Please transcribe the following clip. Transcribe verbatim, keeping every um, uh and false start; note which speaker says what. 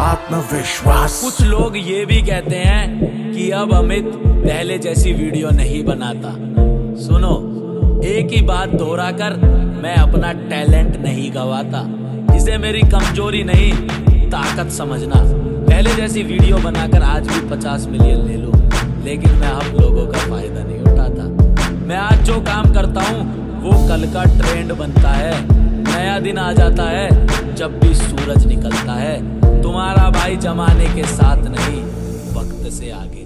Speaker 1: आत्मविश्वास।
Speaker 2: कुछ लोग ये भी कहते हैं कि अब अमित पहले जैसी वीडियो नहीं बनाता। सुनो, एक ही बात दोहरा कर मैं अपना टैलेंट नहीं गवाता। इसे मेरी कमजोरी नहीं ताकत समझना। पहले जैसी वीडियो बनाकर आज भी पचास मिलियन ले लो, लेकिन मैं आप लोगों का फायदा नहीं उठाता। मैं आज जो काम करता हूँ वो कल का ट्रेंड बनता है। नया दिन आ जाता है जब भी सूरज निकलता है। तुम्हारा भाई जमाने के साथ नहीं, वक्त से आगे।